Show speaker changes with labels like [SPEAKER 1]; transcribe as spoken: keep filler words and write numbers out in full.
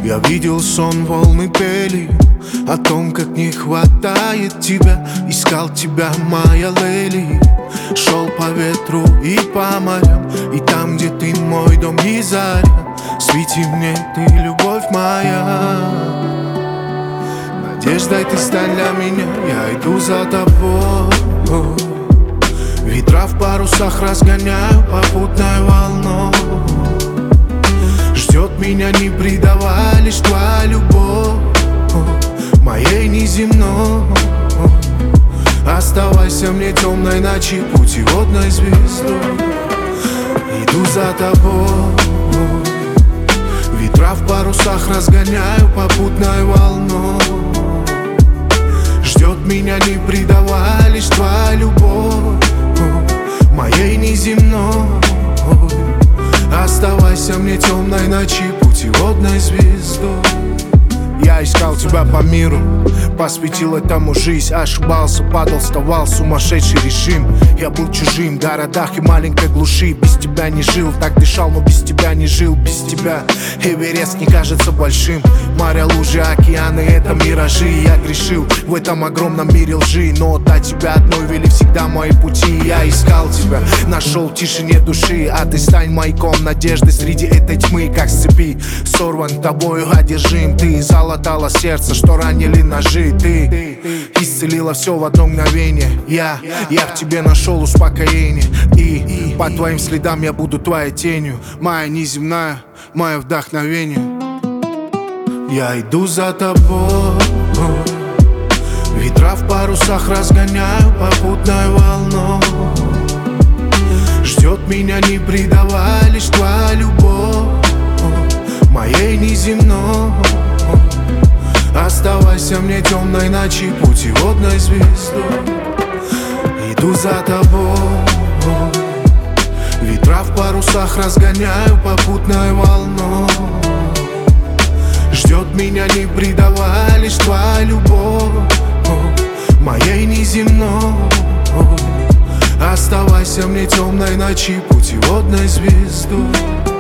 [SPEAKER 1] Я видел сон, волны пели о том, как не хватает тебя. Искал тебя, моя леди. Шел по ветру и по морям, и там, где ты, мой дом и заря. Свети мне, ты любовь моя. Надеждой ты стань для меня, я иду за тобой. Ветра в парусах разгоняю попутной волной. Ждет меня, не предавай, лишь твоя любовь, моей неземной. Оставайся мне темной ночи, путеводной звездой. Иду за тобой. Ветра в парусах разгоняю попутной волной. Ждет меня, не предавай, лишь твоя любовь, моей неземной. Оставайся мне темной ночи, путеводной звездой. Я искал тебя по миру, посвятил этому жизнь. Ошибался, падал, вставал, сумасшедший режим. Я был чужим в городах и маленькой глуши. Без тебя не жил, так дышал, но без тебя не жил. Без тебя Эверест не кажется большим. Моря, лужи, океаны — это миражи. Я грешил в этом огромном мире лжи, но до тебя одной вели всегда мои пути. Я искал тебя, нашел в тишине души, а ты стань маяком надежды среди этой тьмы. Как с цепи сорван тобою одержим. Ты залатала сердце, что ранили ножи. Ты исцелила все в одно мгновение. Я, я в тебе нашел успокоение. И по твоим следам я буду твоей тенью, моя неземная, мое вдохновение. Я иду за тобой. Ветра в парусах разгоняю попутной волной. Ждет меня, не предавай, лишь твоя любовь, моей неземной. Оставайся мне темной ночи, путеводной звездой. Иду за тобой. Ветра в парусах разгоняю попутной волной. Ждет меня, не предавай, лишь твоя любовь, моей неземной. Оставайся мне темной ночи, путеводной звездой.